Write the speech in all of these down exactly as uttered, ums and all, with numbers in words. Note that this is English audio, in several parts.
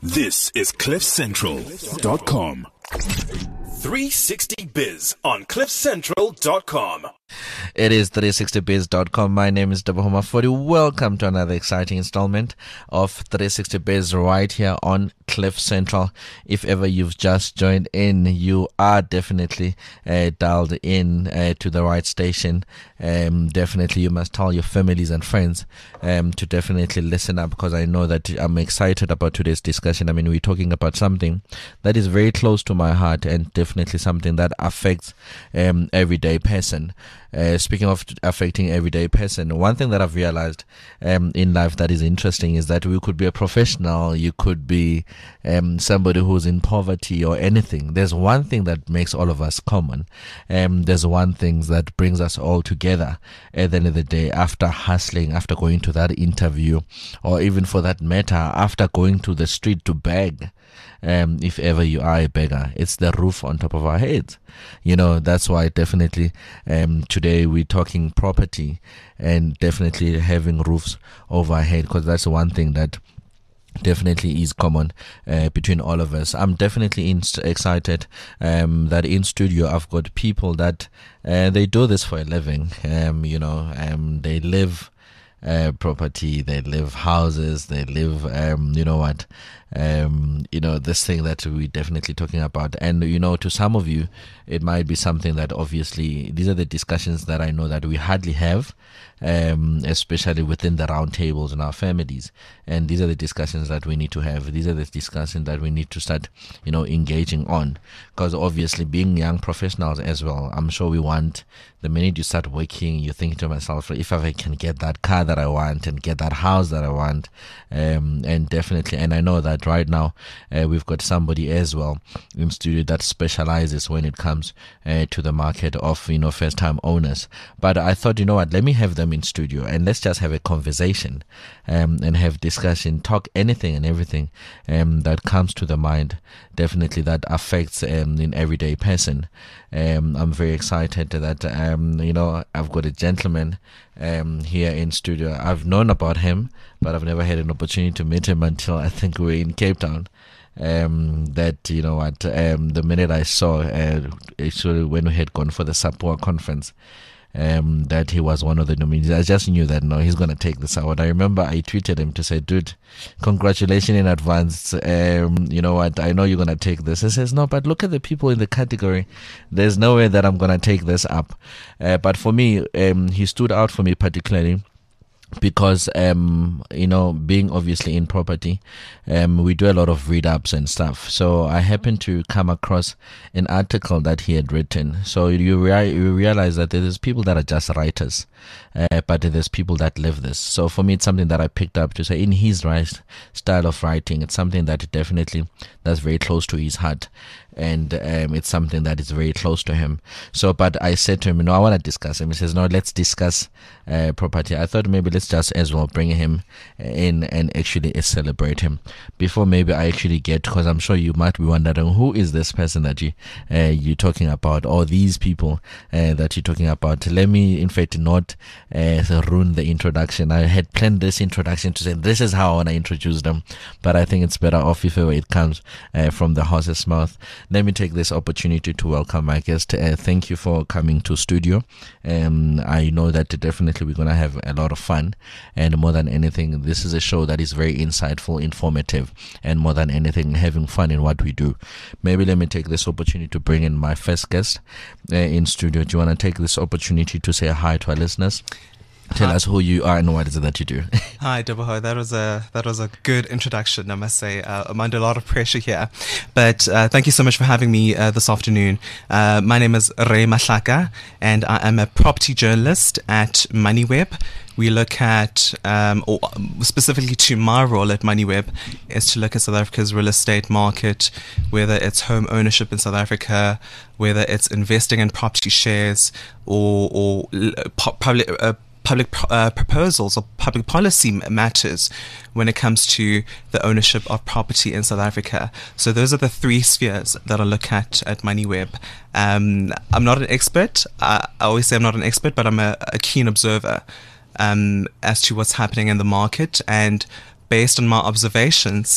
This is cliff central dot com. three sixty Biz on cliff central dot com. It is three sixty biz dot com. My name is Debo Mafodi. Welcome to another exciting installment of three sixty Biz right here on Cliff Central. If ever you've just joined in, you are definitely uh, dialed in uh, to the right station. Um, definitely you must tell your families and friends um, to definitely listen up, because I know that I'm excited about today's discussion. I mean, we're talking about something that is very close to my heart and definitely something that affects um, everyday person. Uh, speaking of affecting everyday person, one thing that I've realized um, in life that is interesting is that we could be a professional, you could be um, somebody who's in poverty or anything. There's one thing that makes all of us common. Um, there's one thing that brings us all together at the end of the day, after hustling, after going to that interview, or even for that matter, after going to the street to beg. Um, if ever you are a beggar, it's the roof on top of our heads. You know, that's why definitely um, today we're talking property and definitely having roofs over our head, because that's one thing that definitely is common uh, between all of us. I'm definitely in, excited um, that in studio I've got people that uh, they do this for a living. Um, you know, um, they live Uh, property, they live houses, they live, um, you know what, um, you know, this thing that we're definitely talking about. And, you know, to some of you, it might be something that obviously, these are the discussions that I know that we hardly have, um, especially within the round tables in our families. And these are the discussions that we need to have. These are the discussions that we need to start, you know, engaging on. Because obviously, being young professionals as well, I'm sure we want, the minute you start working, you think to myself, if I can get that car that I want and get that house that I want, um, and definitely, and I know that right now uh, we've got somebody as well in studio that specializes when it comes uh, to the market of, you know, first-time owners. But I thought, you know what, let me have them in studio and let's just have a conversation um, and have discussion, talk anything and everything um, that comes to the mind, definitely that affects um, an everyday person. Um, I'm very excited that, um, you know, I've got a gentleman um, here in studio. I've known about him, but I've never had an opportunity to meet him until I think we were in Cape Town. Um, that, you know what, um, the minute I saw, uh, actually when we had gone for the Sapua conference, Um, that he was one of the nominees, I just knew that, no, he's going to take this award. I remember I tweeted him to say, dude, congratulations in advance. Um, you know what, I know you're going to take this. He says, no, but look at the people in the category. There's no way that I'm going to take this up. Uh, but for me, um, he stood out for me particularly because, um, you know, being obviously in property, um, we do a lot of read-ups and stuff. So I happened to come across an article that he had written. So you, rea- you realize that there's people that are just writers, uh, but there's people that live this. So for me, it's something that I picked up to say in his right style of writing, it's something that definitely that's very close to his heart. And um, it's something that is very close to him. So, but I said to him, you know, I want to discuss him. He says, no, let's discuss uh, property. I thought maybe let's just as well bring him in and actually uh, celebrate him before maybe I actually get, because I'm sure you might be wondering, who is this person that you, uh, you're talking about, or these people uh, that you're talking about. Let me, in fact, not uh, ruin the introduction. I had planned this introduction to say, this is how I want to introduce them, but I think it's better off if it comes uh, from the horse's mouth. Let me take this opportunity to welcome my guest. Uh, thank you for coming to studio. Um, I know that definitely we're going to have a lot of fun. And more than anything, this is a show that is very insightful, informative, and more than anything, having fun in what we do. Maybe let me take this opportunity to bring in my first guest uh, in studio. Do you want to take this opportunity to say hi to our listeners? Tell Hi. us who you are and what is it that you do. Hi, Deboho. That was a that was a good introduction, I must say. Uh, I'm under a lot of pressure here, but uh, thank you so much for having me uh, this afternoon. Uh, my name is Ray Mahlaka, and I am a property journalist at MoneyWeb. We look at, um, or specifically to my role at MoneyWeb, is to look at South Africa's real estate market, whether it's home ownership in South Africa, whether it's investing in property shares, or or uh, public. Uh, public uh, proposals or public policy matters when it comes to the ownership of property in South Africa. So those are the three spheres that I look at at MoneyWeb. Um, I'm not an expert. I, I always say I'm not an expert, but I'm a, a keen observer um, as to what's happening in the market. And based on my observations,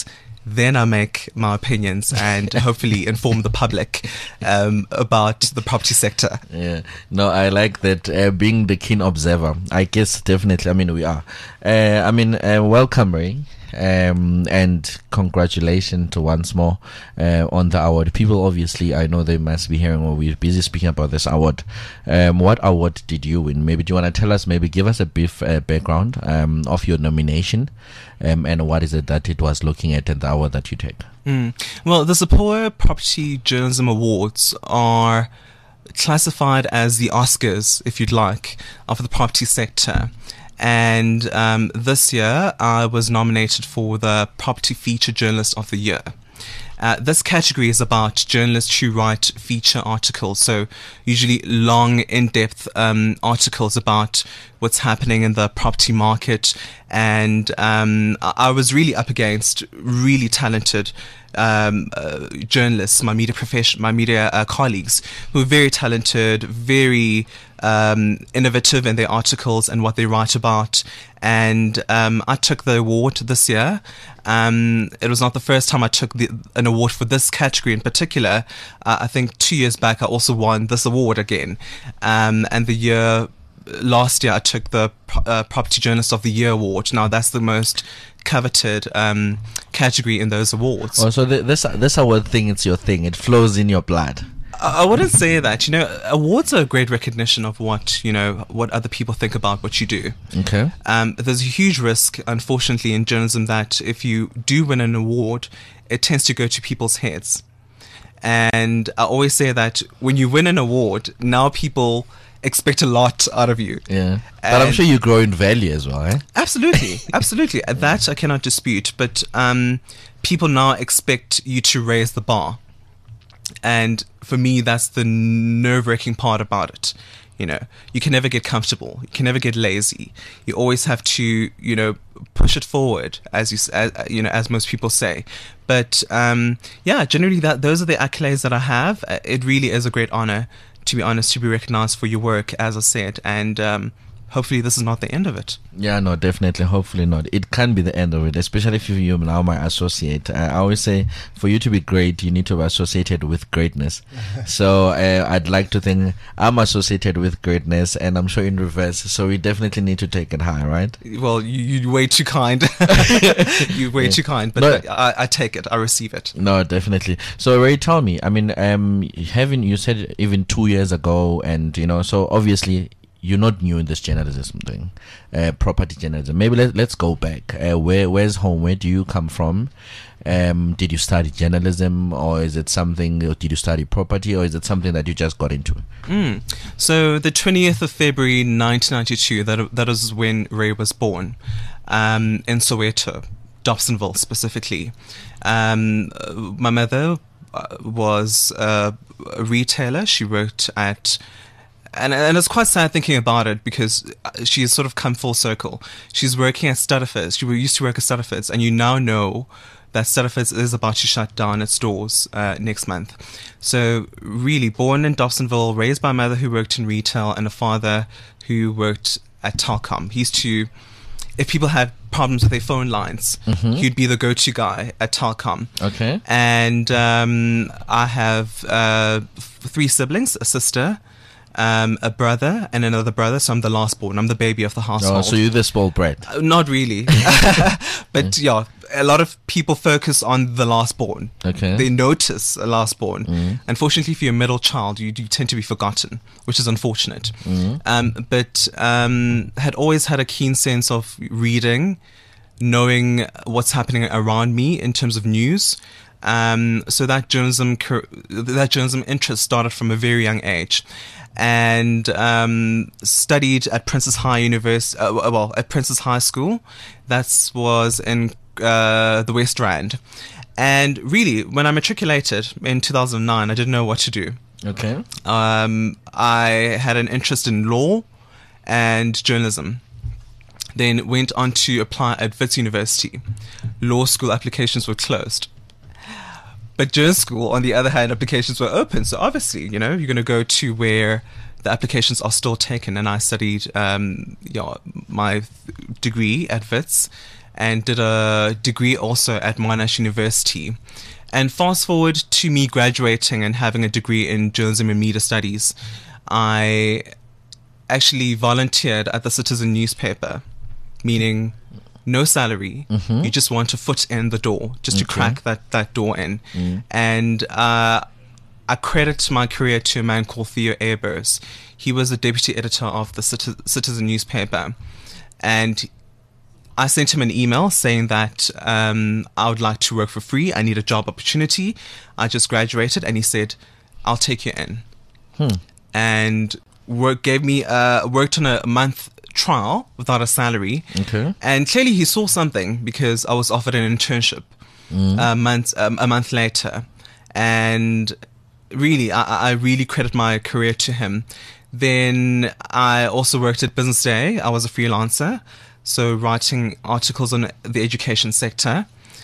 then I make my opinions and hopefully inform the public um, about the property sector. Yeah, no, I like that. Uh, being the keen observer, I guess definitely. I mean, we are. Uh, I mean, uh, welcome, Ray. Um, and congratulations to once more uh, on the award. People obviously, I know they must be hearing, or we're busy speaking about this award. Um, what award did you win? Maybe do you want to tell us, maybe give us a brief uh, background um, of your nomination um, and what is it that it was looking at and the award that you take? Mm. Well, the Sephora Property Journalism Awards are classified as the Oscars, if you'd like, of the property sector. And um, this year, I was nominated for the Property Feature Journalist of the Year. Uh, this category is about journalists who write feature articles, so usually long, in-depth um, articles about what's happening in the property market. And um, I was really up against really talented um, uh, journalists, my media profession, my media uh, colleagues, who are very talented, very um, innovative in their articles and what they write about. And um, I took the award this year. Um, it was not the first time I took the, an award for this category in particular. Uh, I think two years back I also won this award again. Um, and the year last year I took the uh, Property Journalist of the Year award. Now that's the most coveted um, category in those awards. Oh, so th- this this award thing, it's your thing. It flows in your blood. I wouldn't say that. You know, awards are a great recognition of what, you know, what other people think about what you do. Okay. Um, there's a huge risk, unfortunately, in journalism that if you do win an award, it tends to go to people's heads. And I always say that when you win an award, now people expect a lot out of you. Yeah. But I'm sure you grow in value as well, eh? Absolutely. Absolutely. That I cannot dispute. But um, people now expect you to raise the bar. And for me, that's the nerve-wracking part about it. You know, you can never get comfortable. You can never get lazy. You always have to, you know, push it forward, as you, as, you know, as most people say. But um, yeah, generally, that those are the accolades that I have. It really is a great honor, to be honest, to be recognized for your work, as I said, and um, hopefully this is not the end of it. Yeah, no, definitely. Hopefully not. It can be the end of it, especially if you're now my associate. I always say, for you to be great, you need to be associated with greatness. So uh, I'd like to think I'm associated with greatness, and I'm sure in reverse. So we definitely need to take it high, right? Well, you, you're way too kind. You're way yeah. too kind, but no, I, I take it. I receive it. No, definitely. So Ray, tell me, I mean, um, having, you said even two years ago, and, you know, so obviously, you're not new in this journalism thing, uh, property journalism. Maybe let, let's go back. Uh, where Where's home? Where do you come from? Um, did you study journalism, or is it something, or did you study property, or is it something that you just got into? Mm. So the twentieth of February nineteen ninety-two, that, that is when Ray was born, um, in Soweto, Dobsonville specifically. Um, my mother was uh, a retailer. She worked at And and it's quite sad thinking about it, because she's sort of come full circle. She's working at Studdifords. She used to work at Studdifords, and you now know that Studdifords is about to shut down its doors uh, next month. So really, born in Dobsonville, raised by a mother who worked in retail and a father who worked at Telkom. He used to, if people had problems with their phone lines, mm-hmm. he'd be the go-to guy at Telkom. Okay. And um, I have uh, three siblings, a sister, Um, a brother and another brother, so I'm the last born. I'm the baby of the household. Oh, so you're the spoiled brat? Uh, not really. But yeah, a lot of people focus on the last born. Okay. They notice a last born. Mm. Unfortunately, if you're a middle child, you, you tend to be forgotten, which is unfortunate. Mm. Um, but um, had always had a keen sense of reading, knowing what's happening around me in terms of news. Um, so that journalism, that journalism interest started from a very young age. And um, studied at Princess High University, uh, well, at Princess High School. That was in uh, the West Rand. And really, when I matriculated in two thousand nine, I didn't know what to do. Okay. Um, I had an interest in law and journalism. Then went on to apply at Wits University. Law school applications were closed. But journalism school, on the other hand, applications were open. So obviously, you know, you're going to go to where the applications are still taken. And I studied um, you know, my degree at Wits. and did a degree also at Monash University. And fast forward to me graduating and having a degree in journalism and media studies, I actually volunteered at the Citizen newspaper, meaning no salary. Mm-hmm. You just want a foot in the door, just okay. to crack that, that door in. Mm. And uh, I credit my career to a man called Theo Ebers. He was the deputy editor of the Citizen newspaper. And I sent him an email saying that um, I would like to work for free. I need a job opportunity. I just graduated, and he said, "I'll take you in." Hmm. And work gave me uh, worked on a month trial without a salary. Okay. And clearly he saw something, because I was offered an internship mm. a month um, a month later. And really, I, I really credit my career to him. Then I also worked at Business Day. I was a freelancer, so writing articles on the education sector.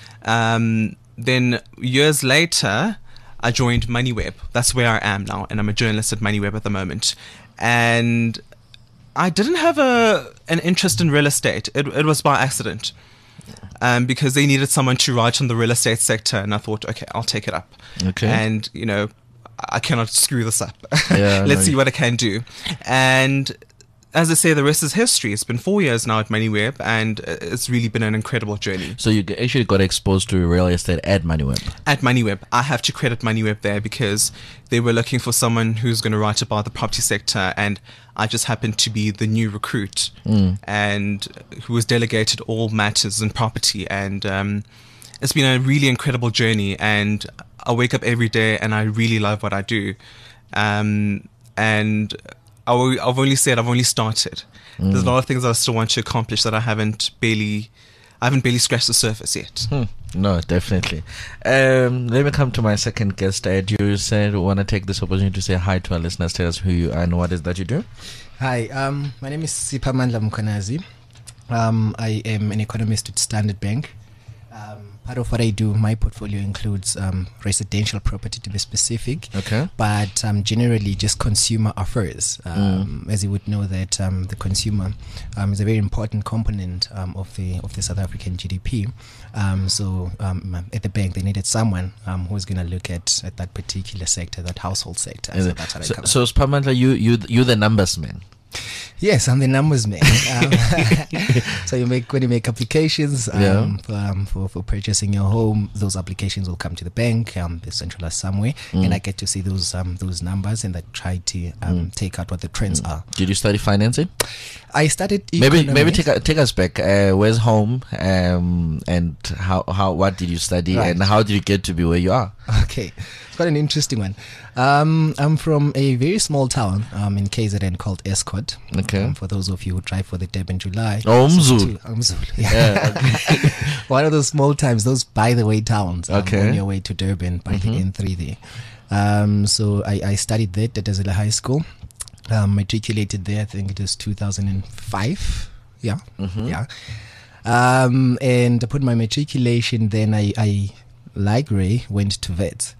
Um, then years later, I joined MoneyWeb. That's where I am now, and I'm a journalist at MoneyWeb at the moment. And I didn't have a an interest in real estate. It, it was by accident, um, because they needed someone to write on the real estate sector, and I thought, okay, I'll take it up. Okay. And you know, I cannot screw this up. Yeah, Let's no. see what I can do. And as I say, the rest is history. It's been four years now at MoneyWeb, and it's really been an incredible journey. So you actually got exposed to real estate at MoneyWeb? At MoneyWeb. I have to credit MoneyWeb there, because they were looking for someone who's going to write about the property sector, and I just happened to be the new recruit mm. and who was delegated all matters in property. And um, it's been a really incredible journey, and I wake up every day and I really love what I do. Um, and I've only said I've only started. Mm. There's a lot of things that I still want to accomplish that I haven't barely, I haven't barely scratched the surface yet. Hmm. No, definitely. Um, let me come to my second guest. Ed, you said you want to take this opportunity to say hi to our listeners. Tell us who you are and what is that you do. Hi, um, my name is Siphamandla Mkhwanazi. Um, I am an economist at Standard Bank. Um, part of what I do, my portfolio includes um, residential property, to be specific. Okay. But um, generally just consumer affairs. Um, mm. As you would know, that um, the consumer um, is a very important component um, of the of the South African G D P. Um, so um, at the bank, they needed someone um, who's going to look at, at that particular sector, that household sector. So that's what so, I cover. So, Siphamandla, you you you the numbers man. Yes, I'm the numbers man. Um, so you make when you make applications um, yeah. for, um, for for purchasing your home, those applications will come to the bank. Um, they're centralized somewhere, mm. and I get to see those um those numbers, and I try to um mm. take out what the trends mm. are. Did you study financing? I studied maybe economics. maybe take take us back. Uh, where's home? Um, and how how what did you study, right. and how did you get to be where you are? Okay. It's quite an interesting one. Um, I'm from a very small town um, in K Z N called Escort. Okay. Um, for those of you who drive for the Durban July. Oh, Umzulu. Umzulu. Yeah. yeah okay. One of those small towns, those by the way towns. Um, okay. On your way to Durban by mm-hmm. the N three there. Um, so I, I studied there at Desela High School. Um, matriculated there, I think it was two thousand five. Yeah. Mm-hmm. Yeah. Um, and I put my matriculation, then I, I like Ray, went to Wits.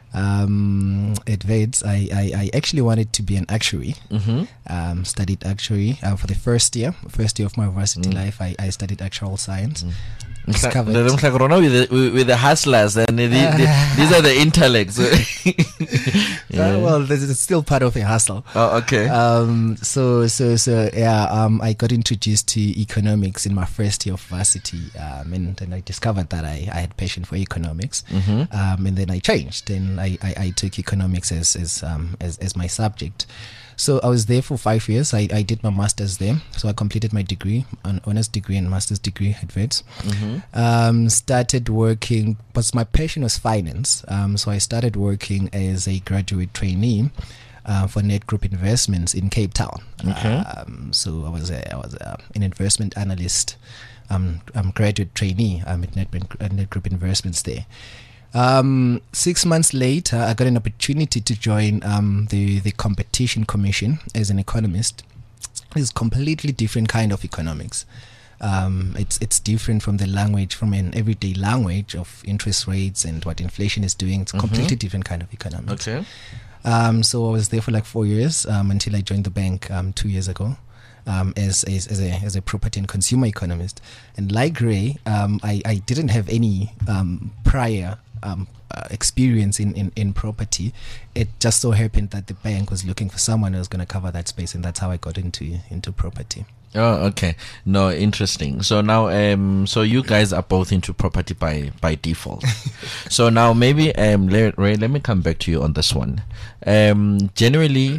Um, at Wits, I, I, I actually wanted to be an actuary. Mm-hmm. Um, studied actuary uh, for the first year, first year of my varsity mm. life. I, I studied actuarial science. Mm. Discovered. With the, with the hustlers, and the, the, these are the intellects. yeah. uh, well, this is still part of a hustle. Oh, okay. Um, so, so, so, yeah. Um, I got introduced to economics in my first year of varsity, um, and then I discovered that I, I had passion for economics. Mm-hmm. Um, and then I changed, and I, I, I took economics as as um as, as my subject. So I was there for five years. I, I did my master's there. So I completed my degree, an honors degree and master's degree at Wits. Mm-hmm. Um, started working, but my passion was finance. Um, so I started working as a graduate trainee uh, for Nedgroup Investments in Cape Town. Okay. Um, so I was a, I was a, an investment analyst, um, um, graduate trainee um, at Nedgroup Investments there. Um, six months later, I got an opportunity to join um, the, the Competition Commission as an economist. It's completely different kind of economics. Um, it's it's different from the language, from an everyday language of interest rates and what inflation is doing. It's a mm-hmm. completely different kind of economics. Okay. Um, so I was there for like four years um, until I joined the bank um, two years ago. um, as, as as a as a property and consumer economist. And like Ray, um, I I didn't have any um, prior um, uh, experience in, in in property. It just so happened that the bank was looking for someone who was going to cover that space, and that's how I got into into property. Oh, okay. No, interesting. So now, um, so you guys are both into property by by default. So now, maybe, um, let, Ray, let me come back to you on this one. Um, generally,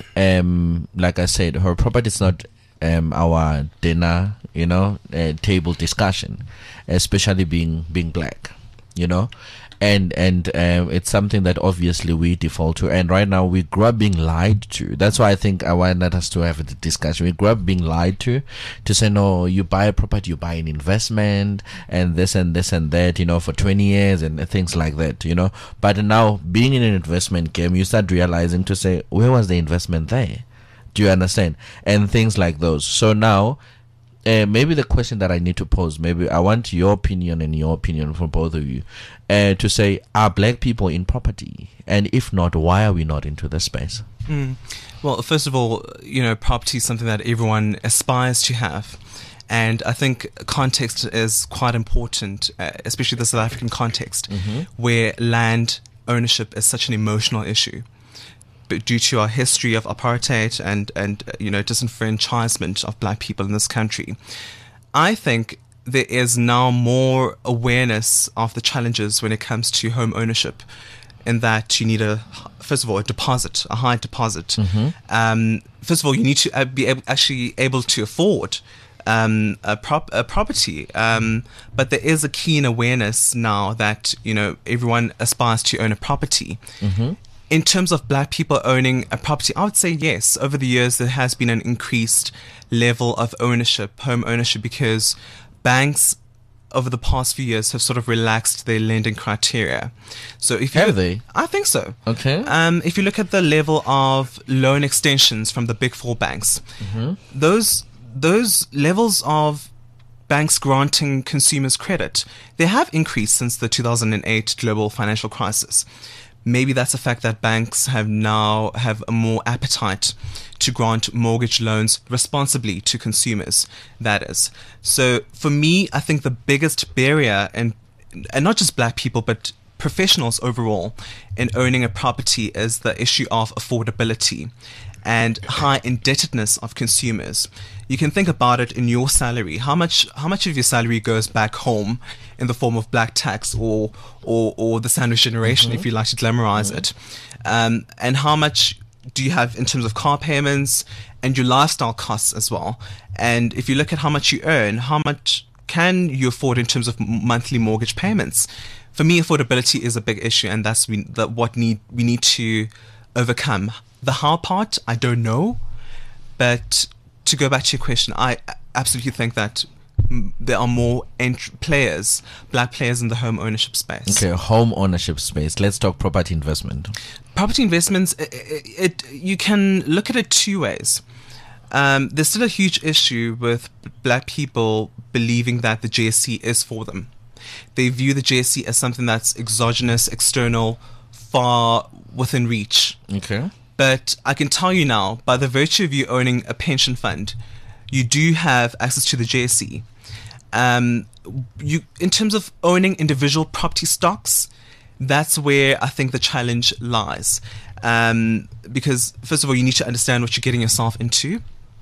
um, like I said, her property is not um our dinner, you know, uh, table discussion, especially being being black, you know. And and um, it's something that obviously we default to. And right now we grew up being lied to. That's why I think I wanted us to have the discussion. We grew up being lied to, to say, no, you buy a property, you buy an investment, and this and this and that, you know, for twenty years and things like that, you know. But now being in an investment game, you start realizing to say, where was the investment there? Do you understand? And things like those. So now, Uh, maybe the question that I need to pose, maybe I want your opinion and your opinion from both of you, uh, to say, are black people in property? And if not, why are we not into this space? Mm. Well, first of all, you know, property is something that everyone aspires to have. And I think context is quite important, uh, especially the South African context, mm-hmm. where land ownership is such an emotional issue. But due to our history of apartheid and, and uh, you know, disenfranchisement of black people in this country, I think there is now more awareness of the challenges when it comes to home ownership, in that you need a, first of all, a deposit, a high deposit. Mm-hmm. Um, first of all, you need to uh, be able, actually able to afford um, a, prop, a property. Um, but there is a keen awareness now that, you know, everyone aspires to own a property. Mm-hmm. In terms of black people owning a property, I would say yes. Over the years, there has been an increased level of ownership, home ownership, because banks over the past few years have sort of relaxed their lending criteria. So if you have they? I think so. Okay. Um, if you look at the level of loan extensions from the big four banks, mm-hmm. those those levels of banks granting consumers credit, they have increased since the two thousand eight global financial crisis. Maybe that's the fact that banks have now have a more appetite to grant mortgage loans responsibly to consumers, that is. So for me, I think the biggest barrier, and and not just black people, but professionals overall, in owning a property is the issue of affordability and high indebtedness of consumers. You can think about it in your salary. How much how much of your salary goes back home in the form of black tax or or, or the sandwich generation, mm-hmm. if you like to glamorize mm-hmm. it? Um, and how much do you have in terms of car payments and your lifestyle costs as well? And if you look at how much you earn, how much can you afford in terms of monthly mortgage payments? For me, affordability is a big issue, and that's we, that what need we need to overcome. The how part, I don't know, but to go back to your question, I absolutely think that there are more ent- players, black players in the home ownership space. Okay, home ownership space. Let's talk property investment. Property investments, it, it, it you can look at it two ways. Um, there's still a huge issue with black people believing that the J S C is for them. They view the J S C as something that's exogenous, external, far within reach. Okay. But I can tell you now, by the virtue of you owning a pension fund, you do have access to the J S C. Um, you, in terms of owning individual property stocks, that's where I think the challenge lies. Um, because, first of all, you need to understand what you're getting yourself into.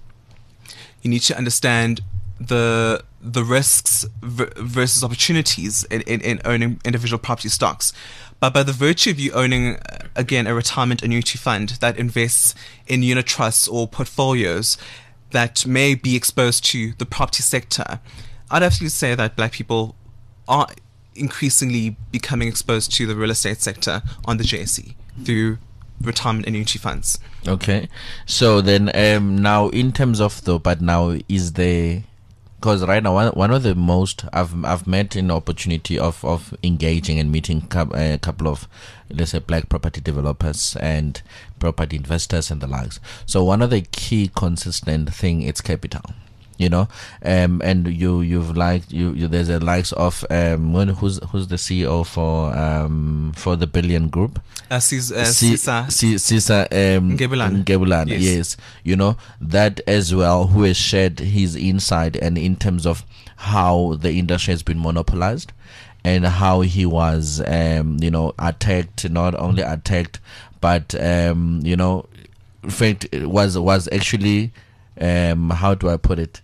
You need to understand the the risks versus opportunities in, in, in owning individual property stocks. But by the virtue of you owning, again, a retirement annuity fund that invests in unit trusts or portfolios that may be exposed to the property sector, I'd absolutely say that black people are increasingly becoming exposed to the real estate sector on the J S C through retirement annuity funds. Okay. So then um, now in terms of the, but now is there, because right now one, one of the most I've I've met an opportunity of, of engaging and meeting a couple of, let's say, black property developers and property investors and the likes. So one of the key consistent thing is capital. you know, um, and you you've liked you, you there's the likes of um, when, who's who's the C E O for um for the Billion Group, Uh, Cis- uh, C- Cisa- C- Cisa um, Ngebulana. Ngebulana, Yes. yes. You know, that as well, who has shared his insight and in terms of how the industry has been monopolized and how he was, um, you know, attacked, not only attacked, but, um, you know, in fact, it was, was actually, um, how do I put it,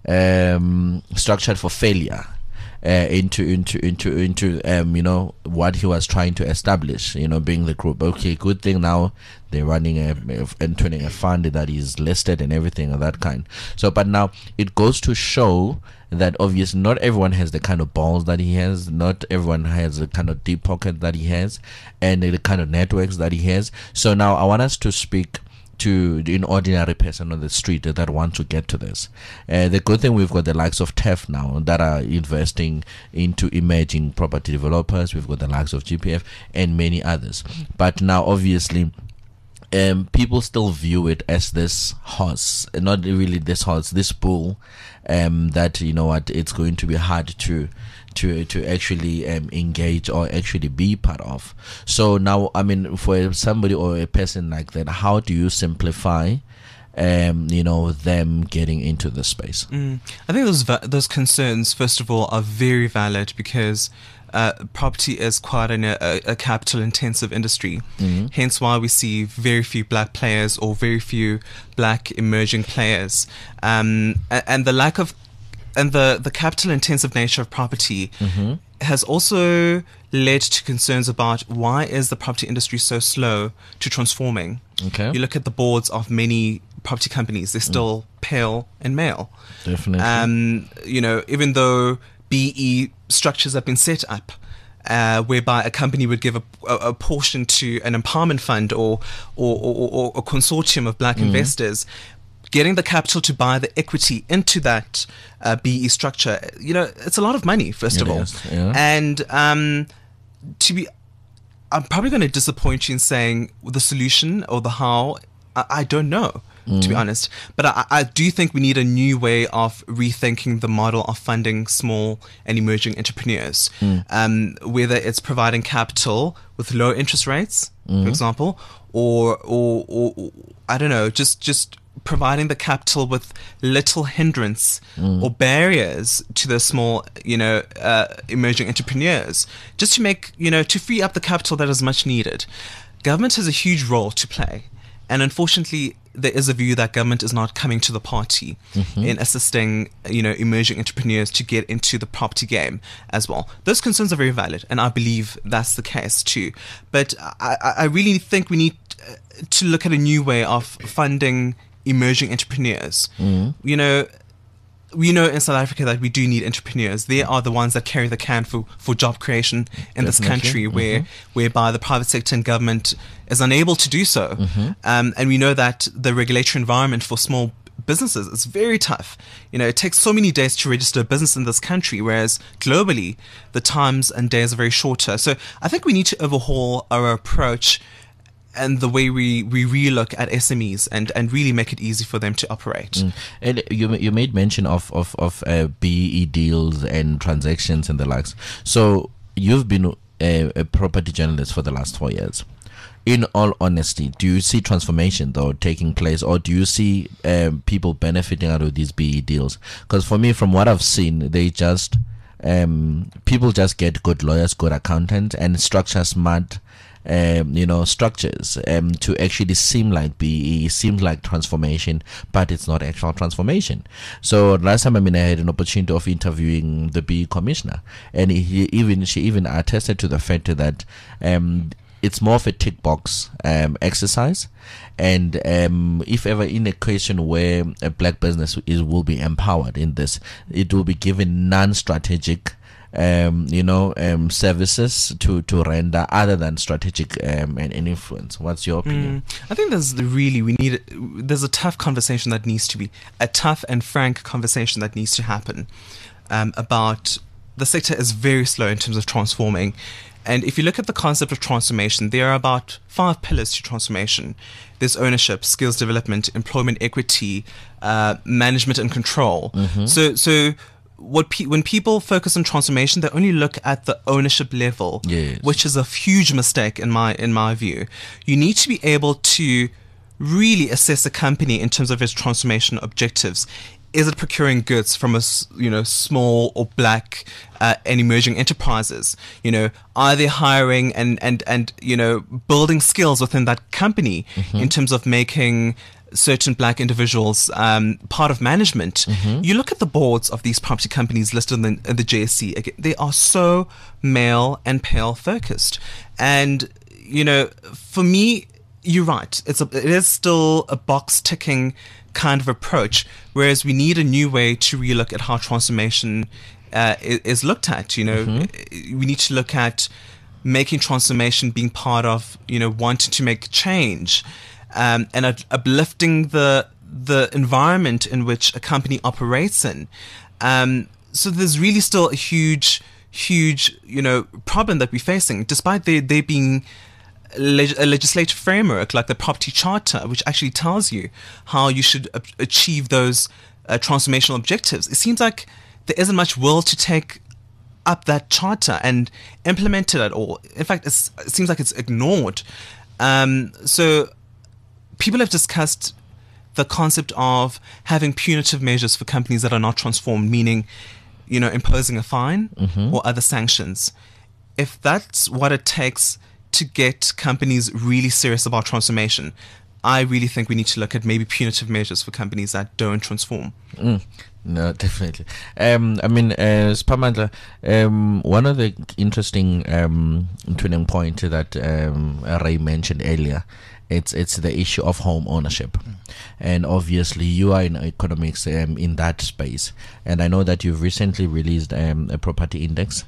um, structured for failure. Uh, into into into into um you know what he was trying to establish, you know, being the group. Okay, good thing now they're running a entering a fund that is listed and everything of that kind. So, but now it goes to show that obviously not everyone has the kind of balls that he has, not everyone has the kind of deep pocket that he has, and the kind of networks that he has. So now I want us to speak to an ordinary person on the street that want to get to this. Uh, the good thing, we've got the likes of T E F now that are investing into emerging property developers. We've got the likes of G P F and many others. But now, obviously, um, people still view it as this horse, not really this horse, this bull, um, that, you know what, it's going to be hard to to to actually um, engage or actually be part of. So now, I mean, for somebody or a person like that, how do you simplify um you know them getting into the space? Mm. I think those va- those concerns, first of all, are very valid because uh, property is quite an, a, a capital intensive industry. Mm-hmm. Hence why we see very few black players or very few black emerging players, um, and, and the lack of And the, the capital intensive nature of property mm-hmm. has also led to concerns about why is the property industry so slow to transforming. Okay. You look at the boards of many property companies, they're still mm. pale and male. Definitely. Um, you know, even though B E structures have been set up, Uh, whereby a company would give a, a, a portion to an empowerment fund or or, or, or a consortium of black mm. investors, getting the capital to buy the equity into that uh, B E structure, you know, it's a lot of money, first it of all. Is, yeah. And um, to be, I'm probably going to disappoint you in saying the solution or the how, I, I don't know, mm. to be honest. But I, I do think we need a new way of rethinking the model of funding small and emerging entrepreneurs, mm. um, whether it's providing capital with low interest rates, mm. for example, or, or, or, or I don't know, just just providing the capital with little hindrance mm. or barriers to the small, you know, uh, emerging entrepreneurs, just to make, you know, to free up the capital that is much needed. Government has a huge role to play. And unfortunately, there is a view that government is not coming to the party mm-hmm. in assisting, you know, emerging entrepreneurs to get into the property game as well. Those concerns are very valid, and I believe that's the case too. But I, I really think we need to look at a new way of funding emerging entrepreneurs. Mm. You know, we know in South Africa that we do need entrepreneurs. They are the ones that carry the can for, for job creation in Definitely. This country, where mm-hmm. whereby the private sector and government is unable to do so. Mm-hmm. Um, and we know that the regulatory environment for small businesses is very tough. You know, it takes so many days to register a business in this country, whereas globally the times and days are very shorter. So I think we need to overhaul our approach and the way we, we relook at S M Es and, and really make it easy for them to operate. Mm. And you you made mention of of, of uh, B E deals and transactions and the likes. So you've been a, a property journalist for the last four years. In all honesty, do you see transformation though taking place, or do you see um, people benefiting out of these B E deals? Because for me, from what I've seen, they just um, people just get good lawyers, good accountants, and structure smart Um, you know, structures um, to actually seem like B E, seems like transformation, but it's not actual transformation. So last time, I mean, I had an opportunity of interviewing the B E commissioner, and he even she even attested to the fact that um, it's more of a tick box um, exercise, and um, if ever in a question where a black business is will be empowered in this, it will be given non-strategic Um, you know, um, services to, to render other than strategic um, and, and influence. What's your opinion? Mm, I think there's the really, we need, there's a tough conversation that needs to be, a tough and frank conversation that needs to happen um, about the sector is very slow in terms of transforming. And if you look at the concept of transformation, there are about five pillars to transformation. There's ownership, skills development, employment equity, uh, management and control. Mm-hmm. So, so what pe- when people focus on transformation, they only look at the ownership level, yes. which is a huge mistake in my in my view. You need to be able to really assess a company in terms of its transformation objectives. Is it procuring goods from a you know small or black uh, and emerging enterprises? You know, are they hiring and and and you know building skills within that company mm-hmm. in terms of making certain black individuals um, part of management? Mm-hmm. You look at the boards of these property companies listed in the, in the J S C. Again, they are so male and pale focused, and you know, for me, you're right. It's a, it is still a box ticking kind of approach, whereas we need a new way to relook at how transformation uh, is, is looked at. You know, mm-hmm. we need to look at making transformation being part of, you know, wanting to make change, um, and uh, uplifting the the environment in which a company operates in. Um, so there's really still a huge, huge, you know, problem that we're facing, despite there there being Leg- a legislative framework like the Property Charter, which actually tells you how you should a- achieve those uh, transformational objectives. It seems like there isn't much will to take up that charter and implement it at all. In fact, it's, it seems like it's ignored. Um, so people have discussed the concept of having punitive measures for companies that are not transformed, meaning, you know, imposing a fine mm-hmm. or other sanctions. If that's what it takes to get companies really serious about transformation, I really think we need to look at maybe punitive measures for companies that don't transform. Mm. No, definitely. Um, I mean, uh, Spamandla, um, one of the interesting um, turning point that um, Ray mentioned earlier, it's it's the issue of home ownership. Mm. And obviously you are in economics um, in that space. And I know that you've recently released um, a property index.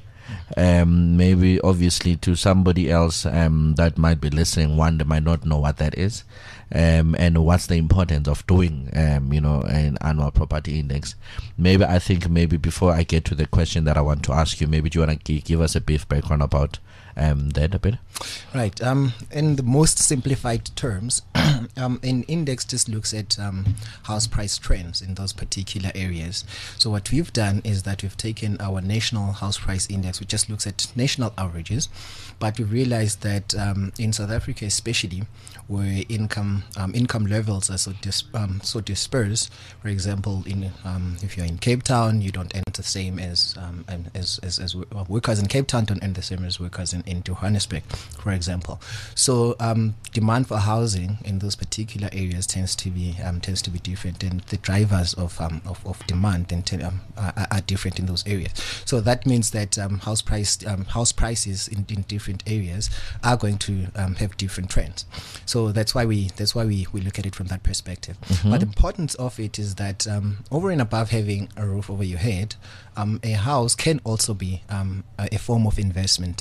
Um, maybe obviously to somebody else um, that might be listening, one, they might not know what that is, um, and what's the importance of doing um, you know an annual property index. Maybe I think maybe before I get to the question that I want to ask you, maybe do you want to g- give us a brief background about um, that a bit? Right. Um, in the most simplified terms, um, an index just looks at um, house price trends in those particular areas. So what we've done is that we've taken our national house price index, which just looks at national averages, but we've realized that um, in South Africa especially, where income um, income levels are so dis- um, so dispersed. For example, in um, if you're in Cape Town, you don't earn the same as um, as, as as workers in Cape Town don't earn the same as workers in, in Johannesburg, for example. So um, demand for housing in those particular areas tends to be um, tends to be different, and the drivers of um, of, of demand then t- um, are, are different in those areas. So that means that um, house price um, house prices in, in different areas are going to um, have different trends. So that's why we that's why we, we look at it from that perspective. Mm-hmm. But the importance of it is that um, over and above having a roof over your head, um, a house can also be um, a, a form of investment.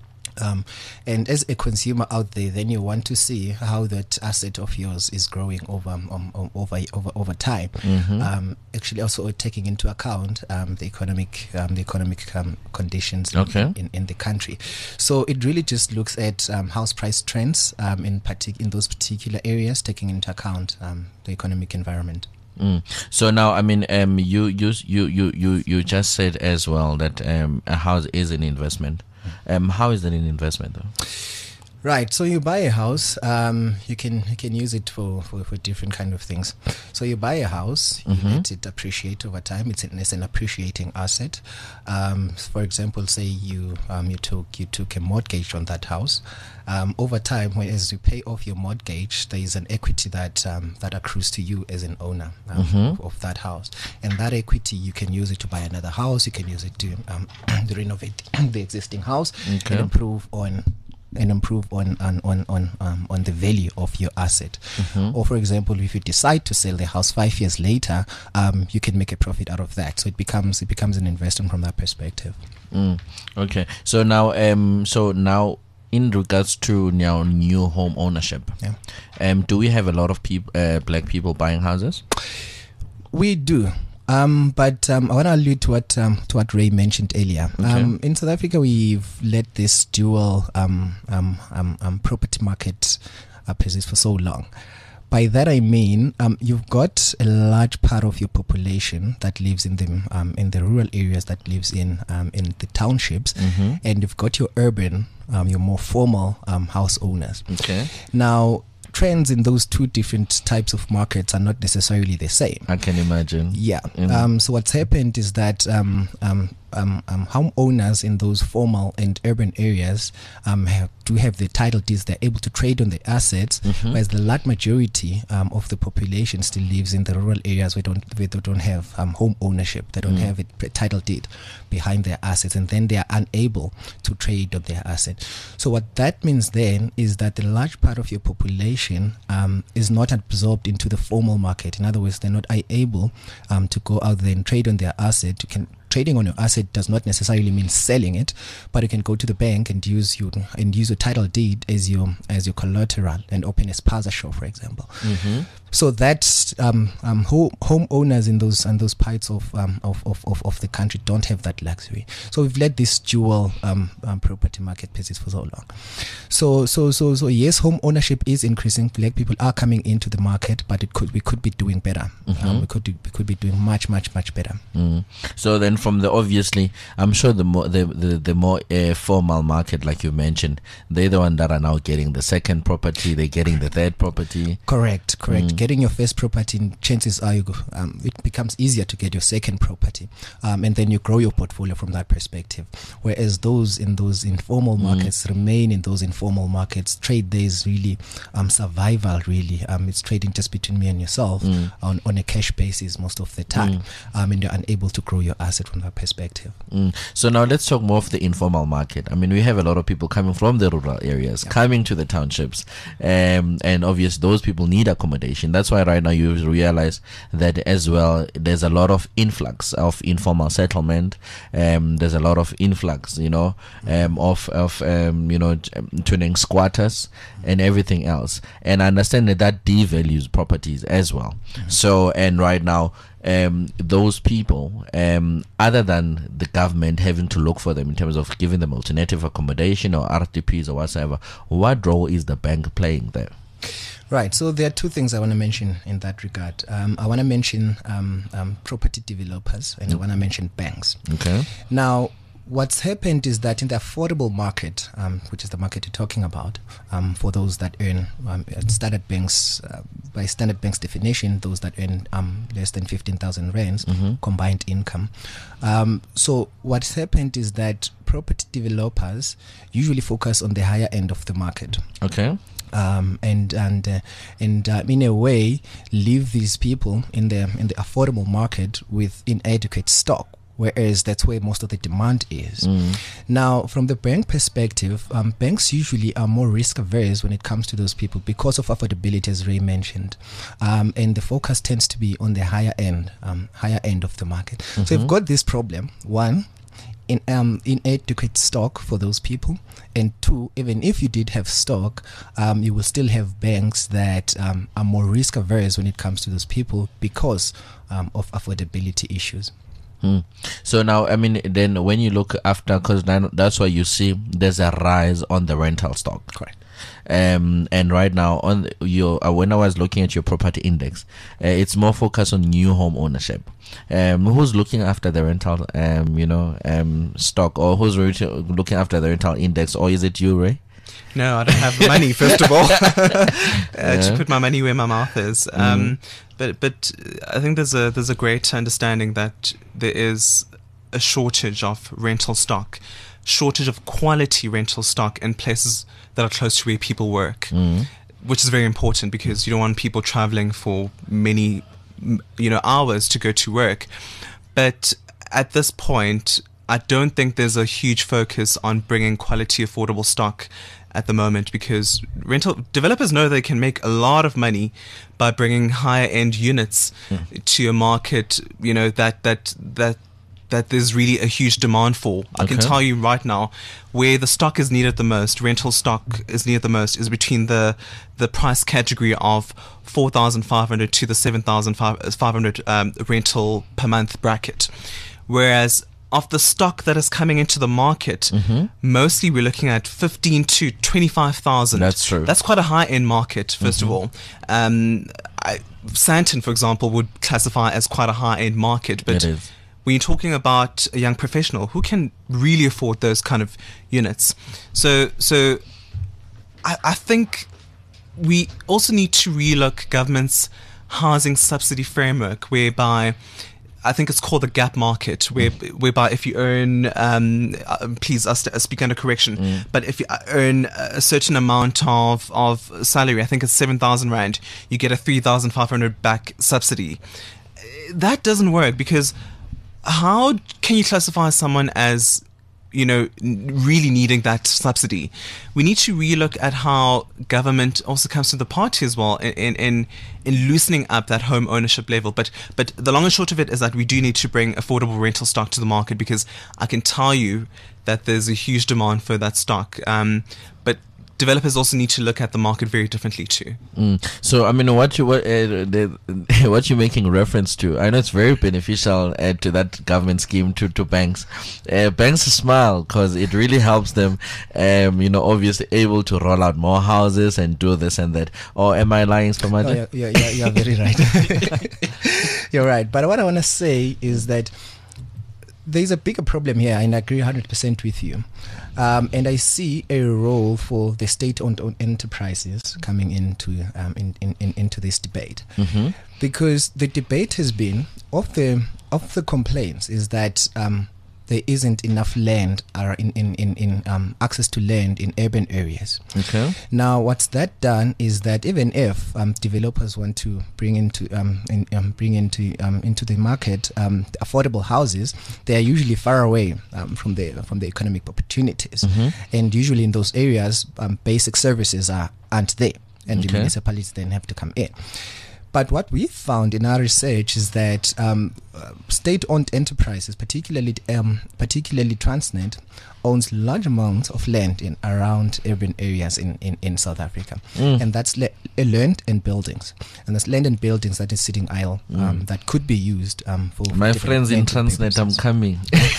Um, and as a consumer out there, then you want to see how that asset of yours is growing over um, um, over over over time. Mm-hmm. Um, actually, also taking into account um, the economic um, the economic um, conditions okay. in, in, in the country. So it really just looks at um, house price trends um, in partic- in those particular areas, taking into account um, the economic environment. Mm. So now, I mean, um, you you you you you you just said as well that um, a house is an investment. Um, how is that an investment though? Right, so you buy a house, um, you can you can use it for, for, for different kind of things. So you buy a house, mm-hmm. you let it appreciate over time. It's an, it's an appreciating asset. Um, for example, say you um, you took you took a mortgage on that house. Um, over time, when, as you pay off your mortgage, there is an equity that um, that accrues to you as an owner um, mm-hmm. of, of that house, and that equity you can use it to buy another house. You can use it to um, to renovate the existing house okay. and improve on. and improve on on on on, um, on the value of your asset. Mm-hmm. Or for example, if you decide to sell the house five years later, um, you can make a profit out of that. So it becomes it becomes an investment from that perspective. Mm. Okay. So now, um, so now. In regards to now new home ownership, yeah. um, do we have a lot of people, uh, black people buying houses? We do. Um, but um, I want to allude to what um, to what Ray mentioned earlier. Okay. Um, in South Africa, we've let this dual um, um, um, um, property market uh, persist for so long. By that I mean um, you've got a large part of your population that lives in the um, in the rural areas, that lives in um, in the townships, Mm-hmm. and you've got your urban, um, your more formal um, house owners. Okay. Now, trends in those two different types of markets are not necessarily the same. I can imagine. Yeah. Mm. Um, so what's happened is that um, um, um, um, homeowners in those formal and urban areas um, have, do have the title deeds. They're able to trade on the assets, Mhm. whereas the large majority um, of the population still lives in the rural areas where don't where they don't have um, home ownership. They don't Mm. have a p- title deed behind their assets, and then they are unable to trade on their asset. So what that means then is that the large part of your population um, is not absorbed into the formal market. In other words, they're not able um, to go out there and trade on their asset. You can trading on your asset does not necessarily mean selling it, but you can go to the bank and use your and use your title deed as your as your collateral and open a spaza shop, for example. Mm-hmm. So that's um, um, home homeowners in those and those parts of, um, of, of of of the country don't have that luxury. So we've let this dual um, um, property market persist for so long. So so so so yes, home ownership is increasing. Black people are coming into the market, but it could we could be doing better. Mhm. Um, we could do, we could be doing much much much better. Mm. So then, from the obviously, I'm sure the more the the, the more uh, formal market, like you mentioned, they're the one that are now getting the second property. They're getting the third property. Correct, correct. Mm. Getting your first property, chances are you, go- um, it becomes easier to get your second property, um, and then you grow your portfolio from that perspective. Whereas those in those informal Mm. markets remain in those informal markets. Trade there is really um, survival. Really, um, it's trading just between me and yourself Mm. on on a cash basis most of the time, Mm. um, and you're unable to grow your asset from that perspective. Mm. So now let's talk more of the informal market. I mean, we have a lot of people coming from the rural areas, Yeah. coming to the townships, um, and obviously those people need accommodation. That's why right now you realize that as well. There's a lot of influx of informal settlement. Um, there's a lot of influx, you know, um, of of um, you know, um, tuning squatters and everything else. And I understand that that devalues properties as well. So and right now. Um, those people, um, other than the government having to look for them in terms of giving them alternative accommodation or R T Ps or whatsoever, what role is the bank playing there? Right. So there are two things I want to mention in that regard. Um, I want to mention um, um, property developers, and I want to mention banks. Okay. Now, what's happened is that in the affordable market, um, which is the market you're talking about, um, for those that earn um, at Standard Bank's, uh, by Standard Bank's definition, those that earn um, less than fifteen thousand rands Mhm. combined income. Um, so what's happened is that property developers usually focus on the higher end of the market. Okay. Um, and and uh, and uh, in a way, leave these people in the in the affordable market with inadequate stock. Whereas that's where most of the demand is. Mm. Now, from the bank perspective, um, banks usually are more risk averse when it comes to those people because of affordability, as Ray mentioned, um, and the focus tends to be on the higher end, um, higher end of the market. Mm-hmm. So you've got this problem: one, in um, inadequate stock for those people, and two, even if you did have stock, um, you will still have banks that um, are more risk averse when it comes to those people because um, of affordability issues. Hmm. So now, I mean, then when you look after, because that's why you see there's a rise on the rental stock. Correct. Um, and right now, on the- your uh, when I was looking at your property index, uh, it's more focused on new home ownership. Um, who's looking after the rental, um, you know, um, stock, or who's re- looking after the rental index, or is it you, Ray? No, I don't have the money, first of all. uh, Yeah. To put my money where my mouth is. Um, But but I think there's a there's a great understanding that there is a shortage of rental stock, shortage of quality rental stock in places that are close to where people work, Mm. which is very important because you don't want people traveling for many, m- you know, hours to go to work. But at this point, I don't think there's a huge focus on bringing quality, affordable stock at the moment because rental developers know they can make a lot of money by bringing higher end units to a market, you know, that that that that there's really a huge demand for. I can Okay. tell you right now, where the stock is needed the most, rental stock is needed the most, is between the the price category of four thousand five hundred to the seven thousand five hundred um, rental per month bracket. Whereas of the stock that is coming into the market, Mm-hmm. mostly we're looking at fifteen to twenty-five thousand. That's true. That's quite a high end market, 1st of all. Um, I, Santon, for example, would classify as quite a high end market, but It is. when you're talking about a young professional who can really afford those kind of units, so so I, I think we also need to relook government's housing subsidy framework, whereby I think it's called the gap market, where, whereby if you earn, um, uh, please I st- I speak under correction, Mm. but if you earn a certain amount of, of salary, I think it's seven thousand rand, you get a three thousand five hundred back subsidy. That doesn't work, because how can you classify someone as, you know, n- really needing that subsidy? We need to relook at how government also comes to the party as well in in in loosening up that home ownership level. But but the long and short of it is that we do need to bring affordable rental stock to the market, because I can tell you that there's a huge demand for that stock. Um, but developers also need to look at the market very differently too. Mm. So, I mean, what you what uh, the, what you're making reference to, I know it's very beneficial uh, to that government scheme to to banks. Uh, banks smile because it really helps them. Um, you know, obviously able to roll out more houses and do this and that. Or am I lying, Oh, Spamaja? yeah, yeah, yeah, you're very right. You're right. But what I want to say is that there's a bigger problem here, and I agree one hundred percent with you. Um, and I see a role for the state-owned owned enterprises coming into um, in, in, in, into this debate, Mm-hmm. because the debate has been of the of the complaints is that um, there isn't enough land or in in in, in um, access to land in urban areas. Okay. Now, what's that done is that even if um, developers want to bring into um, in, um, bring into um, into the market um, affordable houses, they are usually far away um, from the from the economic opportunities, Mm-hmm. and usually in those areas, um, basic services are aren't there, and the Okay. municipalities then have to come in. But what we found in our research is that um, uh, state-owned enterprises, particularly um, particularly Transnet, owns large amounts of land in around urban areas in, in, in South Africa, Mm. and that's le- uh, land and buildings, and that's land and buildings that is sitting idle um, that could be used um, for for My friends in developmental Transnet, I'm purposes. coming.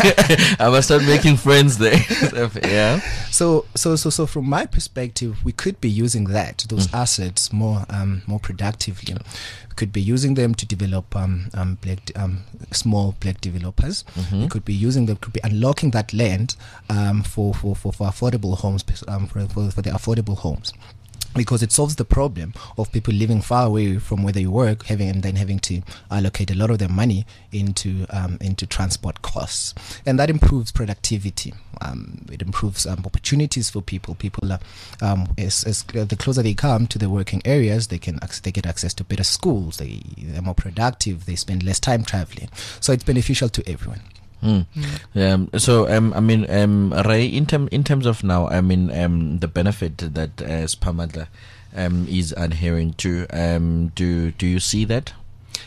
I must start making friends there. Yeah. So, so, so, so, from my perspective, we could be using that, those assets, more, um, more productively. We could be using them to develop um, um, black, um, small black developers. We could be using them, could be unlocking that land um, for, for, for, for affordable homes, um, for, for, for the affordable homes. Because it solves the problem of people living far away from where they work, having and then having to allocate a lot of their money into um, into transport costs, and that improves productivity. Um, it improves um, opportunities for people. People, are, um, as, as the closer they come to the working areas, they can ac- they get access to better schools. They they're more productive. They spend less time traveling. So it's beneficial to everyone. Mm. Um, so, um, I mean, um, Ray, in, term, in terms of now, I mean, um, the benefit that uh, Spamadla um, is adhering to, um, do do you see that?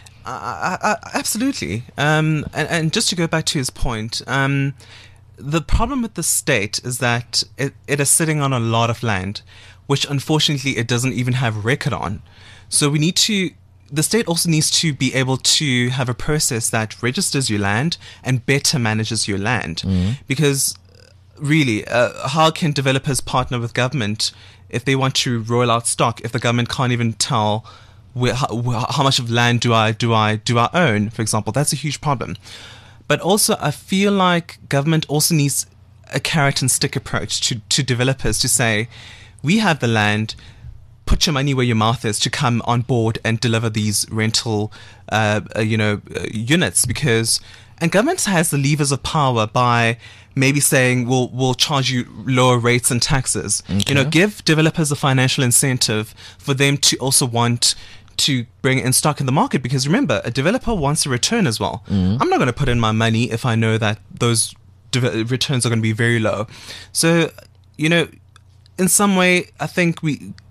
I, I, I, absolutely. Um, and, and just to go back to his point, um, the problem with the state is that it, it is sitting on a lot of land, which unfortunately it doesn't even have record on. So we need to, the state also needs to be able to have a process that registers your land and better manages your land. Because really, uh, how can developers partner with government if they want to roll out stock if the government can't even tell where, how, how much of land do I do I do I own, for example? That's a huge problem. But also, I feel like government also needs a carrot and stick approach to, to developers to say, we have the land, put your money where your mouth is to come on board and deliver these rental, uh, uh, you know, uh, units. Because, and government has the levers of power by maybe saying, we'll, we'll charge you lower rates and taxes. You know, give developers a financial incentive for them to also want to bring in stock in the market. Because remember, a developer wants a return as well. I'm not going to put in my money if I know that those de- returns are going to be very low. So, you know, in some way, I think we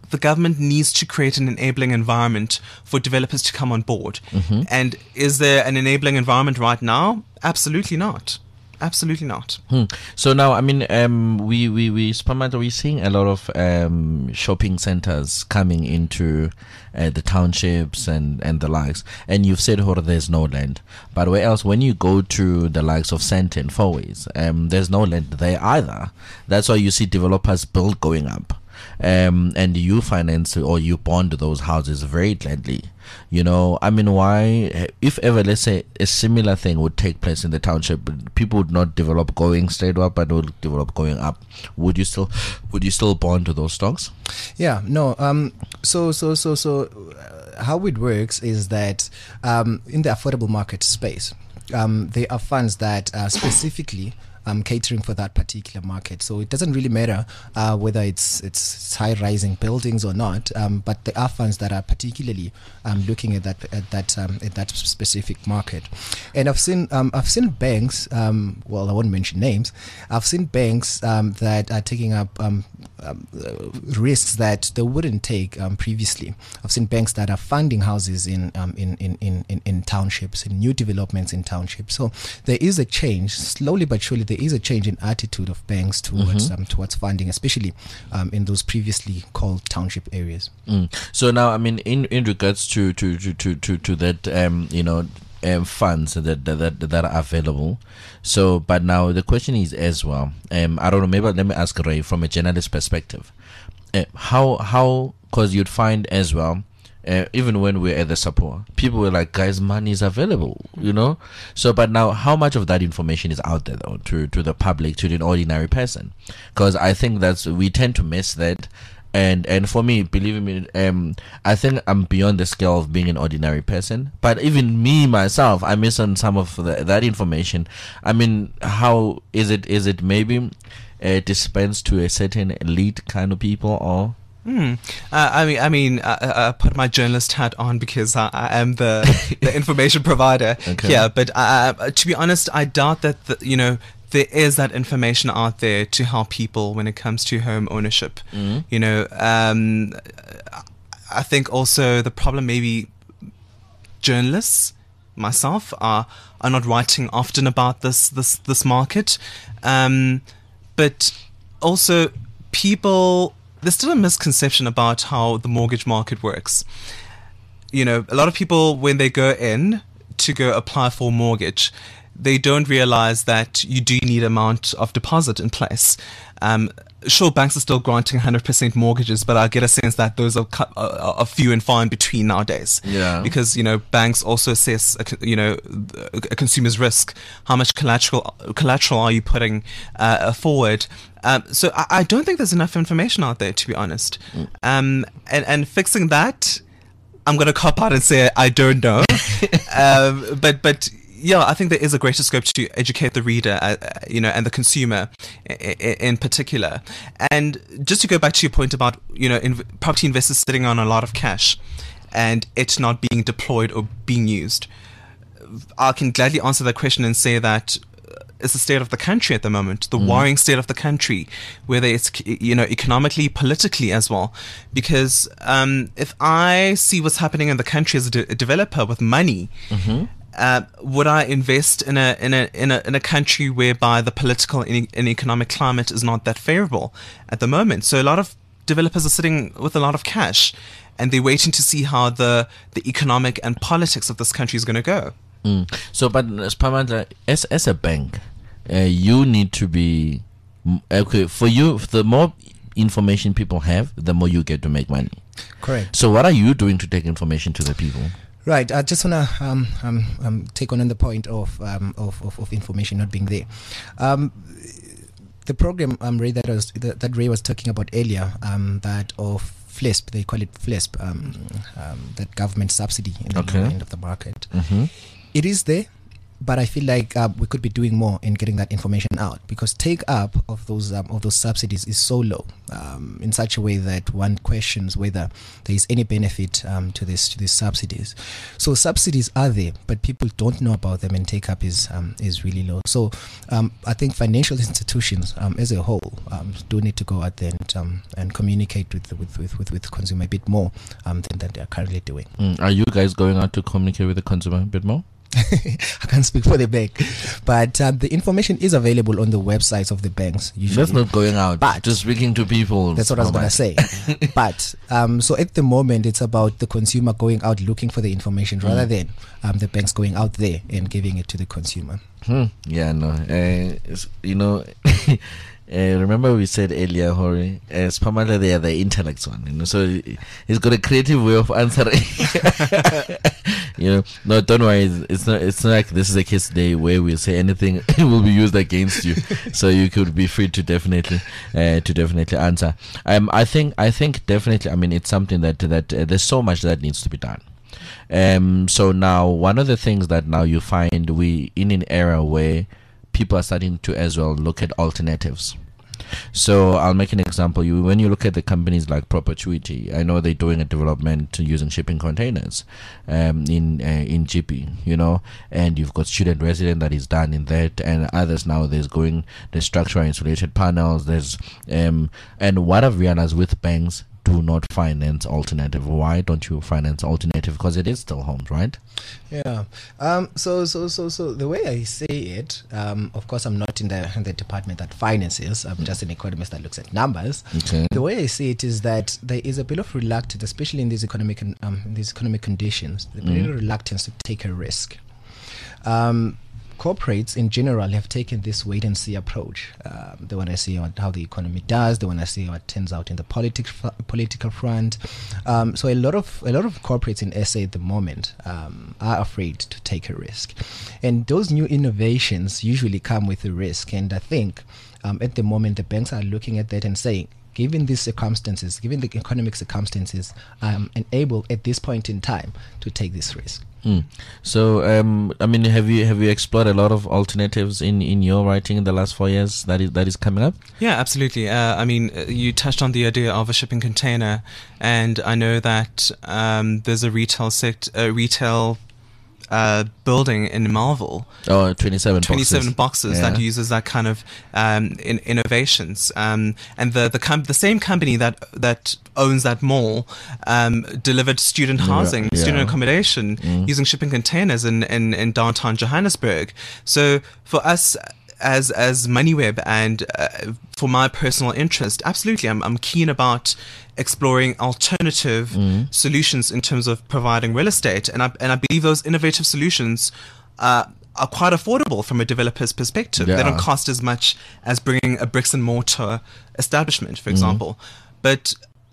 the government needs to create an enabling environment for developers to come on board. Mm-hmm. And is there an enabling environment right now? Absolutely not. Absolutely not. Hmm. So now, I mean, um, we we we Spamata, we're seeing a lot of um, shopping centers coming into uh, the townships and, and the likes. And you've said, Hora, there's no land. But where else? When you go to the likes of Sandton, Fourways, um, there's no land there either. That's why you see developers build going up. Um, and you finance or you bond those houses very gladly. You know, I mean, why, if ever, let's say, a similar thing would take place in the township, people would not develop going straight up, but would develop going up. Would you still, would you still bond to those stocks? Yeah, no. Um. So, so, so, so, uh, how it works is that um, in the affordable market space, um, there are funds that uh, specifically. Um, catering for that particular market, so it doesn't really matter uh, whether it's it's high-rising buildings or not. Um, but there are funds that are particularly um, looking at that at that um, at that specific market. And I've seen um, I've seen banks. Um, well, I won't mention names. I've seen banks um, that are taking up um, um, risks that they wouldn't take um, previously. I've seen banks that are funding houses in um, in, in, in, in in townships, in new developments in townships. So there is a change, slowly but surely. There is a change in attitude of banks towards mm-hmm. um, towards funding, especially um, in those previously called township areas. Mm. So now, I mean, in, in regards to to to to to, to that, um, you know, um, funds that, that that are available. So, but now the question is as well. Um, I don't know. Maybe let me ask Ray from a journalist perspective. Uh, how how because you'd find as well. Uh, even when we're at the support, people were like, guys, money is available, you know? So, but now, how much of that information is out there, though, to, to the public, to the ordinary person? Because I think that's, we tend to miss that. And and for me, believe me, um, I think I'm beyond the scale of being an ordinary person. But even me, myself, I miss on some of the, that information. I mean, how is it, is it maybe uh, dispensed to a certain elite kind of people, or... Hmm. Uh, I mean, I mean, I, I put my journalist hat on because I, I am the, the information provider okay. here. But uh, to be honest, I doubt that the, you know there is that information out there to help people when it comes to home ownership. Mm-hmm. You know, um, I think also the problem maybe journalists, myself, are are not writing often about this this this market, um, but also people. There's still a misconception about how the mortgage market works. You know, a lot of people, when they go in to go apply for a mortgage, they don't realize that you do need an amount of deposit in place. Um, sure, banks are still granting one hundred percent mortgages, but I get a sense that those are, are, are few and far in between nowadays. Yeah. Because, you know, banks also assess, a, you know, a consumer's risk. How much collateral collateral are you putting uh, forward? Um, so I, I don't think there's enough information out there, to be honest. Mm. Um, and, and fixing that, I'm going to cop out and say I don't know. um, but but yeah, I think there is a greater scope to educate the reader, uh, you know, and the consumer in, in particular. And just to go back to your point about, you know, in, property investors sitting on a lot of cash and it not being deployed or being used, I can gladly answer that question and say that it's the state of the country at the moment, the mm. worrying state of the country, whether it's, you know, economically, politically as well. Because um, if I see what's happening in the country as a, de- a developer with money, mm-hmm. uh, would I invest in a in a in a in a country whereby the political and, and economic climate is not that favorable at the moment? So a lot of developers are sitting with a lot of cash, and they're waiting to see how the the economic and politics of this country is going to go. Mm. So, but Spamandla, as as a bank, uh, you need to be okay. For you, the more information people have, the more you get to make money. Correct. So, what are you doing to take information to the people? Right. I just wanna um, um, um, take on the point of, um, of, of of information not being there. Um, the program um, Ray that was that, that Ray was talking about earlier, um, that of FLISP, they call it FLISP, um, um, that government subsidy in the okay. lower end of the market. Mm-hmm. It is there. but I feel like uh, we could be doing more in getting that information out, because take up of those um, of those subsidies is so low, um, in such a way that one questions whether there is any benefit um, to this to these subsidies. So subsidies are there, but people don't know about them, and take up is um, is really low. So um, I think financial institutions um, as a whole um, do need to go out there and, um, and communicate with with, with with with the consumer a bit more um, than, than they are currently doing. Mm. Are you guys going out to communicate with the consumer a bit more? I can't speak for the bank, but um, the information is available on the websites of the banks. Usually. That's not going out, but just speaking to people. That's what I was going to say. But um, so at the moment, it's about the consumer going out looking for the information mm. rather than um, the banks going out there and giving it to the consumer. Hmm. Yeah, no. Uh, you know. Uh, remember we said earlier, Hori, uh, Spamala, they are the intellects one, you know, so he's got a creative way of answering. You know, no, don't worry, it's, it's not. It's not like this is a case today where we say anything will be used against you. So you could be free to definitely, uh, to definitely answer. Um, I think, I think definitely. I mean, it's something that that uh, there's so much that needs to be done. Um, so now one of the things that now you find we in an era where people are starting to as well look at alternatives. So I'll make an example. You when you look at the companies like Perpetuity, I know they're doing a development using shipping containers um, in uh, in G P, you know, and you've got student resident that is done in that, and others now there's going the structural insulated panels. There's um and what I've realized with banks, do not finance alternative. Why don't you finance alternative? Because it is still homes, right? Yeah. Um. So so so so the way I say it, um. Of course, I'm not in the in the department that finances. I'm just an economist that looks at numbers. Okay. The way I see it is that there is a bit of reluctance, especially in these economic um in these economic conditions, a bit Mm. of reluctance to take a risk. Um. Corporates in general have taken this wait and see approach. Um, they want to see what, how the economy does. They want to see what turns out in the politic, political front. Um, so a lot of a lot of corporates in S A at the moment um, are afraid to take a risk, and those new innovations usually come with a risk. And I think um, at the moment the banks are looking at that and saying, given these circumstances, given the economic circumstances, I'm able at this point in time to take this risk. Mm. So, um, I mean, have you have you explored a lot of alternatives in, in your writing in the last four years that is that is coming up? Yeah, absolutely. Uh, I mean, uh, you touched on the idea of a shipping container, and I know that um, there's a retail sect, a retail uh, building in Marvel. Oh, twenty-seven twenty-seven boxes, boxes that yeah. uses that kind of um, in, innovations. Um, and the the, com- the same company that that owns that mall um, delivered student housing, yeah. student accommodation Mm. using shipping containers in, in, in downtown Johannesburg. So for us as as MoneyWeb and uh, for my personal interest, absolutely, I'm I'm keen about exploring alternative Mm. solutions in terms of providing real estate, and I and I believe those innovative solutions uh, are quite affordable from a developer's perspective. Yeah. They don't cost as much as bringing a bricks and mortar establishment, for example. But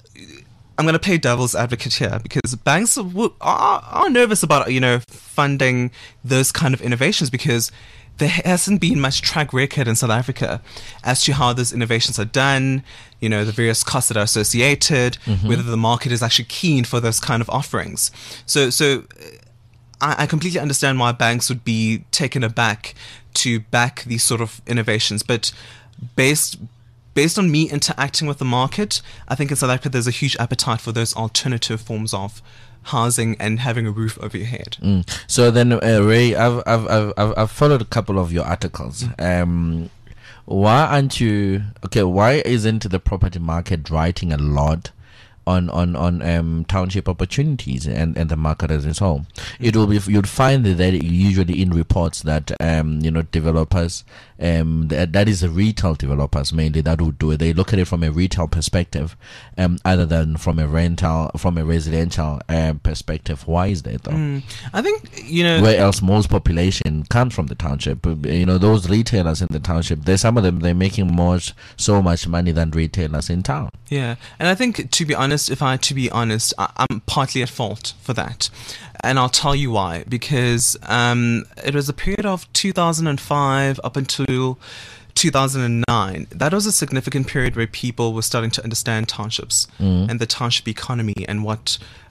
I'm going to play devil's advocate here, because banks are, are nervous about, you know, funding those kind of innovations, because there hasn't been much track record in South Africa as to how those innovations are done, you know, the various costs that are associated, mm-hmm. whether the market is actually keen for those kind of offerings. So, so I, I completely understand why banks would be taken aback to back these sort of innovations, but based Based on me interacting with the market, I think in South Africa there's a huge appetite for those alternative forms of housing and having a roof over your head. Mm. So then, uh, Ray, I've, I've I've I've I've followed a couple of your articles. Um, why aren't you okay? Why isn't the property market writing a lot on on on um, township opportunities and, and the market as a whole? It will be you'd find that usually in reports that um, you know developers um that, that is the retail developers mainly that would do it. They look at it from a retail perspective, um, other than from a rental from a residential um, perspective. Why is that though? Mm. I think you know where else most population comes from the township. You know those retailers in the township. There's some of them they're making more so much money than retailers in town. Yeah, and I think to be honest. If I to be honest, I, I'm partly at fault for that, and I'll tell you why. Because um, it was a period of two thousand five up until two thousand nine. That was a significant period where people were starting to understand townships mm. and the township economy and what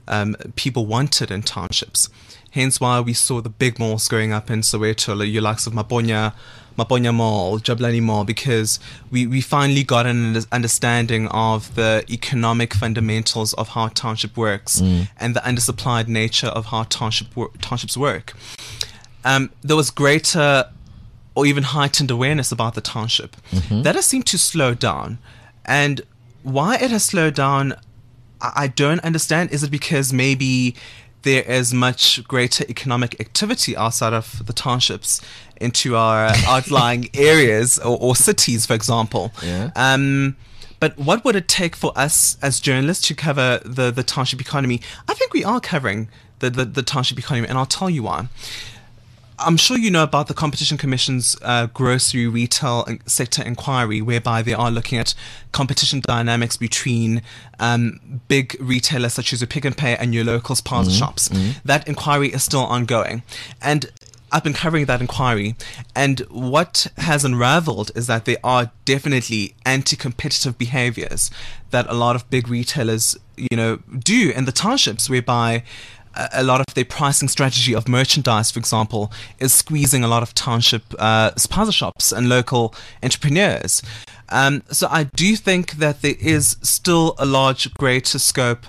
um, people wanted in townships. Hence why we saw the big malls growing up in Soweto, like your likes of Maponya, Maponya Mall, Jabulani Mall, because we, we finally got an understanding of the economic fundamentals of how township works mm. and the undersupplied nature of how township wor- townships work. Um, there was greater or even heightened awareness about the township. Mm-hmm. That has seemed to slow down. And why it has slowed down, I, I don't understand. Is it because maybe there is much greater economic activity outside of the townships into our outlying areas or, or cities, for example? Yeah. Um, but what would it take for us as journalists to cover the, the township economy? I think we are covering the, the, the township economy, and I'll tell you why. I'm sure you know about the Competition Commission's uh, grocery retail sector inquiry, whereby they are looking at competition dynamics between um, big retailers such as your Pick n Pay and your local spaza mm-hmm. shops. Mm-hmm. That inquiry is still ongoing. And I've been covering that inquiry, and what has unraveled is that there are definitely anti-competitive behaviors that a lot of big retailers, you know, do in the townships, whereby a lot of their pricing strategy of merchandise, for example, is squeezing a lot of township uh, spaza shops and local entrepreneurs. Um, so I do think that there is still a large, greater scope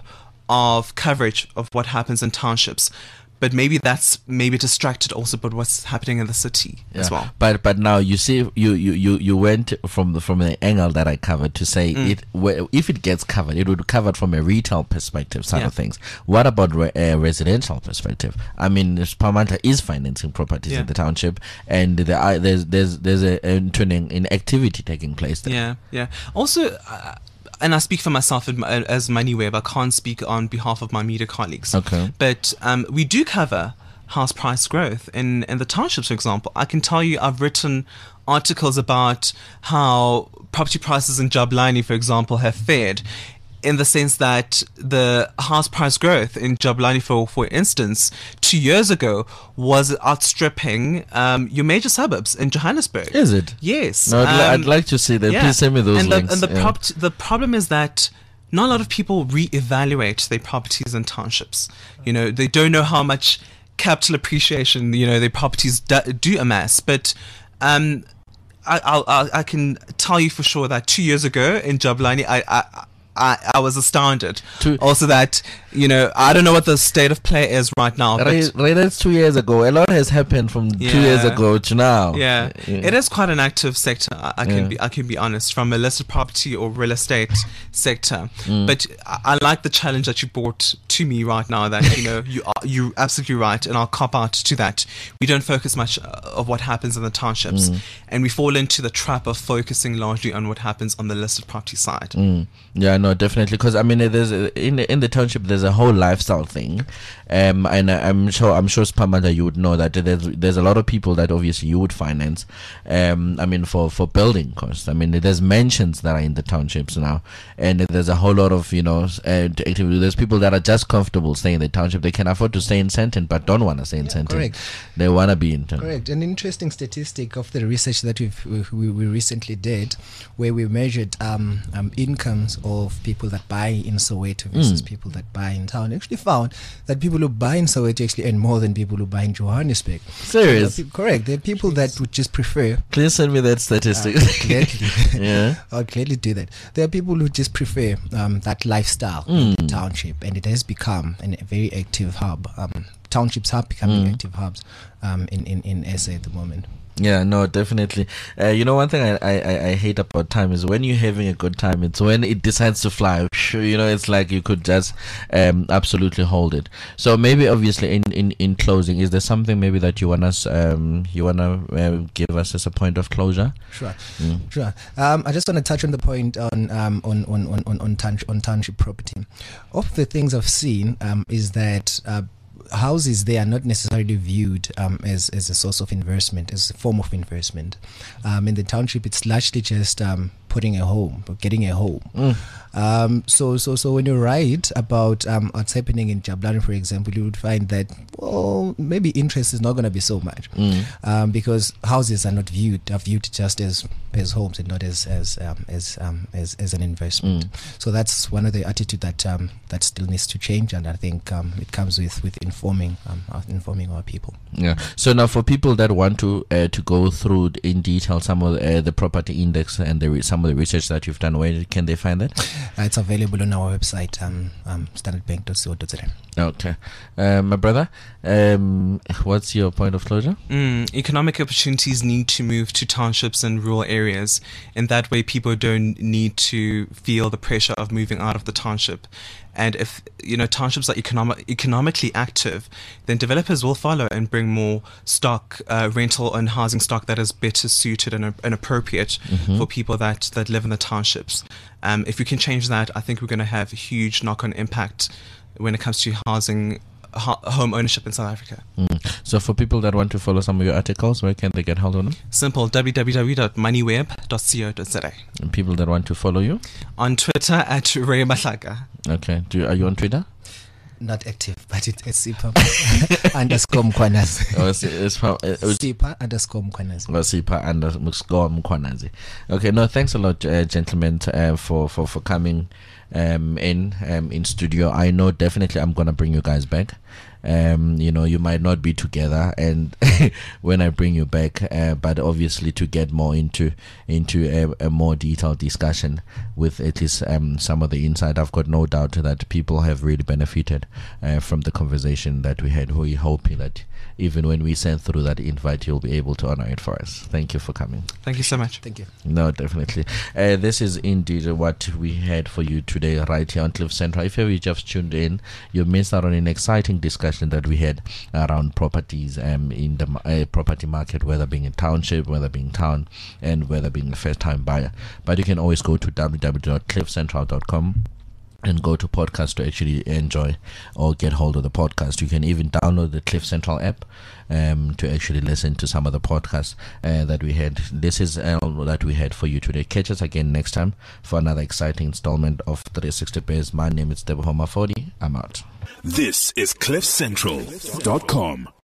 of coverage of what happens in townships. But maybe that's maybe distracted also by what's happening in the city yeah. as well. But but now you see you, you, you, you went from the from the angle that I covered to say Mm. it if it gets covered, it would be covered from a retail perspective side Yeah. of things. What about re- a residential perspective? I mean, Sparmanta is financing properties Yeah. in the township, and there are, there's there's there's a, a turning in activity taking place there. Yeah, yeah. Also, uh, and I speak for myself as MoneyWeb. I can't speak on behalf of my media colleagues. Okay. But um, we do cover house price growth in, in the townships, for example. I can tell you I've written articles about how property prices in Jabulani, for example, have fared, in the sense that the house price growth in Jabulani, for, for instance, two years ago was outstripping um, your major suburbs in Johannesburg. Is it? Yes. No, I'd, li- Um, I'd like to see that. yeah. Please send me those and the, links. And the, yeah. prop- the problem is that not a lot of people re-evaluate their properties in townships. You know, they don't know how much capital appreciation, you know, their properties do, do amass. But um, I, I'll, I'll, I can tell you for sure that two years ago in Jabulani, I, I I, I was astounded. To- also that, you know, I don't know what the state of play is right now. But Right, right, that's two years ago. A lot has happened from two Yeah. years ago to now. Yeah. Yeah. It is quite an active sector. I, I can Yeah. be I can be honest, from a listed property or real estate sector. Mm. But I, I like the challenge that you brought to me right now. That you know you are you absolutely right, and I'll cop out to that. We don't focus much uh, of what happens in the townships, Mm. and we fall into the trap of focusing largely on what happens on the listed property side. Mm. Yeah, no, definitely. Because I mean, there's a, in the, in the township, there's a whole lifestyle thing, um, and I- I'm sure I'm sure Spamanda, you would know that there's there's a lot of people that obviously you would finance. Um, I mean, for for building costs. I mean, there's mansions that are in the townships now, and there's a whole lot of you know uh, activity. There's people that are just comfortable staying in the township. They can afford to stay in Sandton, but don't want to stay in Sandton. correct. They want to be in town. Correct. An interesting statistic of the research that we've, we, we recently did, where we measured um, um, incomes of people that buy in Soweto versus Mm. people that buy in town, actually found that people who buy in Soweto actually earn more than people who buy in Johannesburg. Serious? There are pe- correct. There are people that would just prefer. Please send me that statistic. Uh, gladly. Yeah. I'll gladly do that. There are people who just prefer um, that lifestyle in Mm. the township, and it has become an, a very active hub. Um, townships are becoming Mm. active hubs um, in, in, in S A at the moment. Yeah, no, definitely. Uh, you know, one thing I, I, I hate about time is when you're having a good time, it's when it decides to fly. You know, it's like you could just um, absolutely hold it. So maybe, obviously, in, in, in closing, is there something maybe that you want us um, you want to uh, give us as a point of closure? Sure, Mm. sure. Um, I just want to touch on the point on um, on on on on, on, township, on township property. Of the things I've seen um, is that. Uh, houses they are not necessarily viewed um, as, as a source of investment, as a form of investment. Um, in the township, it's largely just um, putting a home, getting a home. Mm. Um, so, so, so when you write about um, what's happening in Jabulani, for example, you would find that, well, maybe interest is not going to be so much, Mm. um, because houses are not viewed are viewed just as as homes and not as as um, as, um, as as an investment. Mm. So that's one of the attitude that um, that still needs to change, and I think um, it comes with with informing um, uh, informing our people. Yeah. So now, for people that want to uh, to go through in detail some of uh, the property index and the re- some of the research that you've done, where can they find that? Uh, it's available on our website, um, um, standard bank dot co dot za. Okay, uh, my brother, um, what's your point of closure? Mm, economic opportunities need to move to townships and rural areas. In that way, people don't need to feel the pressure of moving out of the township. And if, you know, townships are economic, economically active, then developers will follow and bring more stock, uh, rental and housing stock that is better suited and, and appropriate Mm-hmm. for people that, that live in the townships. Um, if we can change that, I think we're going to have a huge knock-on impact when it comes to housing, ho- home ownership in South Africa. Mm. So for people that want to follow some of your articles, where can they get hold of them? Simple, w w w dot moneyweb dot co dot za. And people that want to follow you? On Twitter at Ray Mahlaka. Okay. Do you, are you on Twitter? Not active, but it, it's Sipa underscore Mkwanazi. Oh, it's, it's, from- uh, it's Sipa underscore Mkwanazi. Wasipa underscore Mkwanazi. Okay, no, thanks a lot, uh, gentlemen, uh, for, for, for coming um, in um, in studio. I know definitely I'm gonna bring you guys back. Um, you know, you might not be together, and when I bring you back, uh, but obviously to get more into into a, a more detailed discussion with at least um, some of the insight. I've got no doubt that people have really benefited uh, from the conversation that we had. We're hoping that even when we send through that invite, you'll be able to honor it for us. Thank you for coming. Thank you so much. Thank you. No, definitely. Uh, this is indeed what we had for you today, right here on Cliff Central. If you just tuned in, you missed out on an exciting discussion that we had around properties um, in the uh, property market, whether being a township, whether being town, and whether being a first-time buyer. But you can always go to w w w dot cliff central dot com and go to podcast to actually enjoy or get hold of the podcast. You can even download the Cliff Central app um, to actually listen to some of the podcasts uh, that we had. This is all that we had for you today. Catch us again next time for another exciting installment of three sixty Biz. My name is Debohoma Fodi. I'm out. This is cliff central dot com.